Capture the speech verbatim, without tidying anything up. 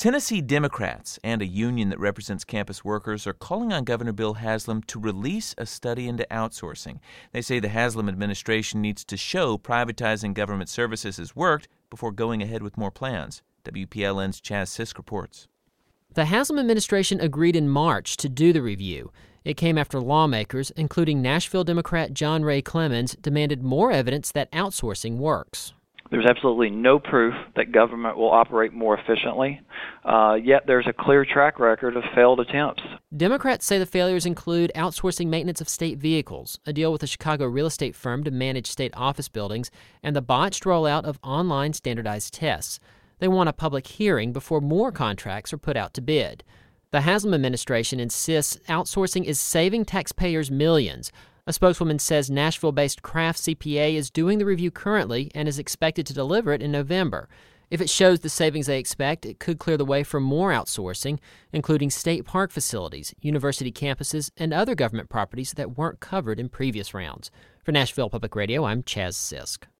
Tennessee Democrats and a union that represents campus workers are calling on Governor Bill Haslam to release a study into outsourcing. They say the Haslam administration needs to show privatizing government services has worked before going ahead with more plans. W P L N's Chaz Sisk reports. The Haslam administration agreed in March to do the review. It came after lawmakers, including Nashville Democrat John Ray Clemens, demanded more evidence that outsourcing works. There's absolutely no proof that government will operate more efficiently, uh, yet there's a clear track record of failed attempts. Democrats say the failures include outsourcing maintenance of state vehicles, a deal with a Chicago real estate firm to manage state office buildings, and the botched rollout of online standardized tests. They want a public hearing before more contracts are put out to bid. The Haslam administration insists outsourcing is saving taxpayers millions. A spokeswoman says Nashville-based Kraft C P A is doing the review currently and is expected to deliver it in November. If it shows the savings they expect, it could clear the way for more outsourcing, including state park facilities, university campuses, and other government properties that weren't covered in previous rounds. For Nashville Public Radio, I'm Chaz Sisk.